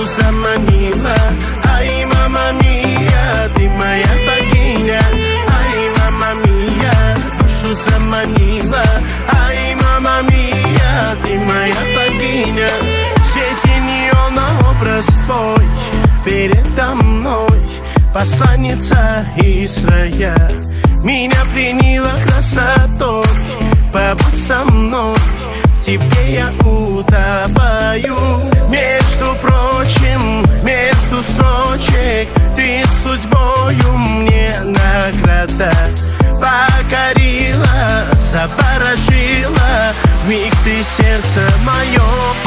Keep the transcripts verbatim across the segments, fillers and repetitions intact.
заманила. Ай, мама мия, ты моя богиня. Ай, мама мия, душу заманила. Ай, мама мия, ты моя богиня. В свете неона образ твой передо мной, посланница из рая. Меня пленила красотой, побудь со мной, в тебе я утопаю. Между прочим, между строчек, ты судьбою мне награда. Покорила, заворожила, вмиг ты сердце мое.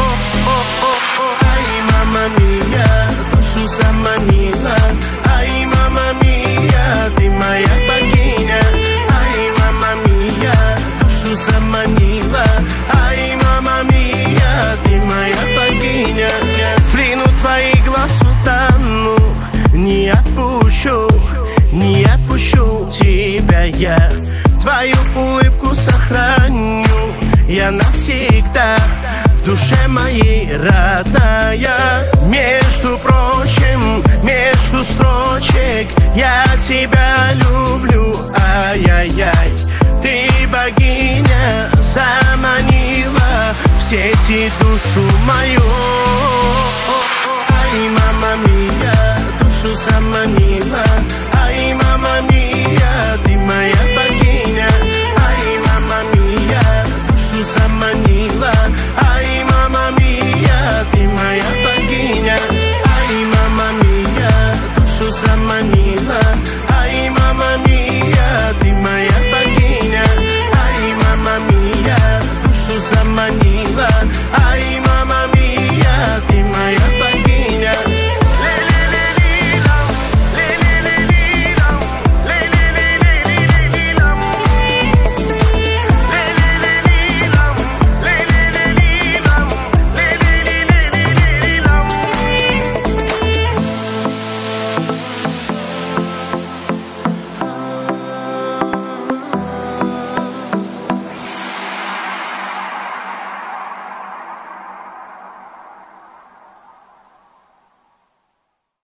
Ай, мама мия, душу заманила. Ай, мама мия, ты моя богиня. Ай, мама мия, душу заманила. Ай, мама мия, ты моя богиня. В плену твоих глаз утону, не отпущу, не отпущу тебя я. Твою улыбку сохраню я навсегда, в душе моей родная. Между прочим, между строчек, я тебя люблю, ай-яй-яй. Ты богиня, заманила в сети душу мою. Ай, мама мия, душу заманила.